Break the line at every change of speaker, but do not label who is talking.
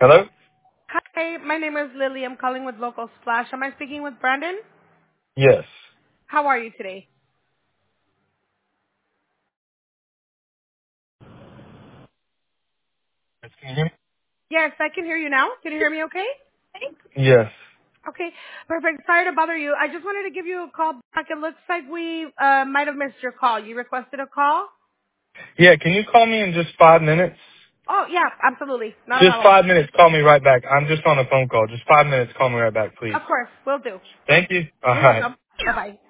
Hello?
Hi, my name is Lily. I'm calling with Local Splash. Am I speaking with Brandon?
Yes.
How are you today?
Yes, can you hear me?
Yes, I can hear you now. Can you hear me okay?
Yes.
Okay, perfect. Sorry to bother you. I just wanted to give you a call back. It looks like we might have missed your call. You requested a call?
Yeah, can you call me in just 5 minutes?
Oh, yeah, absolutely. Not a
Just
problem.
5 minutes, call me right back. I'm just on a phone call. Just 5 minutes, call me right back, please.
Of course, will do.
Thank you. All
You're
right.
welcome. Bye-bye.